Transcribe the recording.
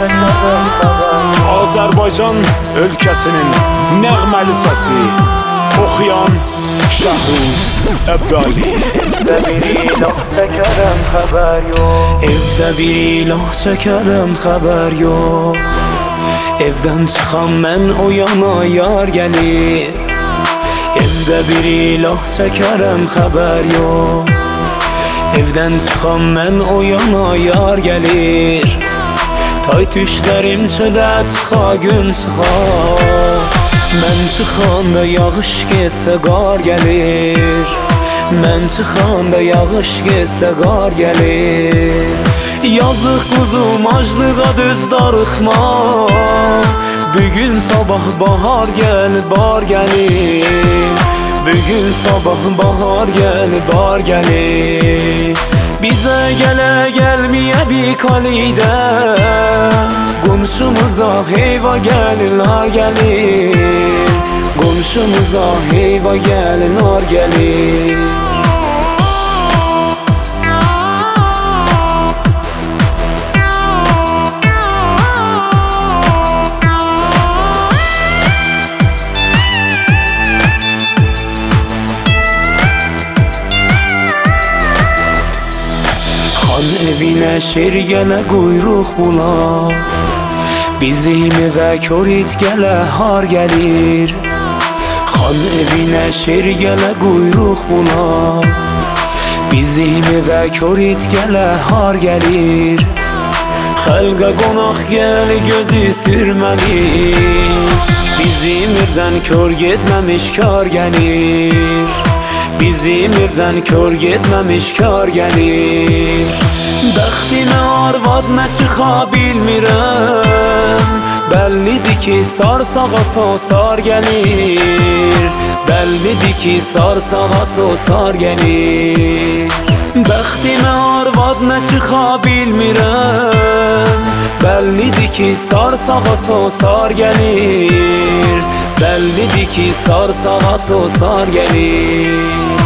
Azərbaycan ölkəsinin nəğməli səsi oxuyan Şəhruz Əbdali. Evdə bir ilah çəkərəm, xəbər yox. Evdə bir ilah çəkərəm, xəbər yox. Evdən çıxan mən o yana yar gəlir. Evdə bir ilah çəkərəm, xəbər yox. Evdən çıxan mən o yana yar gəlir. Tay tüşlərim çölə çıxa gün çıxa. Mən çıxanda yağış getsə qar gəlir. Mən çıxanda yağış getsə qar gəlir. Yazıq quzum aclığa düz darıxma. Bugün sabah bahar gəl, bar gəlir. Bugün sabah bahar gəl, bar gəlir. Bizə gələ gəlməyə bir kalidə. Qonşumuza heyva gəlir, nar gəlir. Qonşumuza heyva gəlir, nar gəlir. Xan evinə şer gələ quyruq bula. Bizim evə körit gələ har gəlir. Xan evinə şer gələ quyruq bula. Bizim evə körit gələ har gəlir. Xəlqa qonaq gəl gözü sürməli. Bizim evdən kör getməmiş kar gəlir. Bizim evdən kör getməmiş kar gəlir. Bəxtimə arvad nə çıxa bilmirəm. Bəllidir ki sarsağa sosar gəlir. Bəllidir ki sarsağa sosar gəlir. Bəxtimə arvad nə çıxa bilmirəm. Bəllidir ki sarsağa sosar gəlir. Bəllidir ki sarsağa sosar gəlir.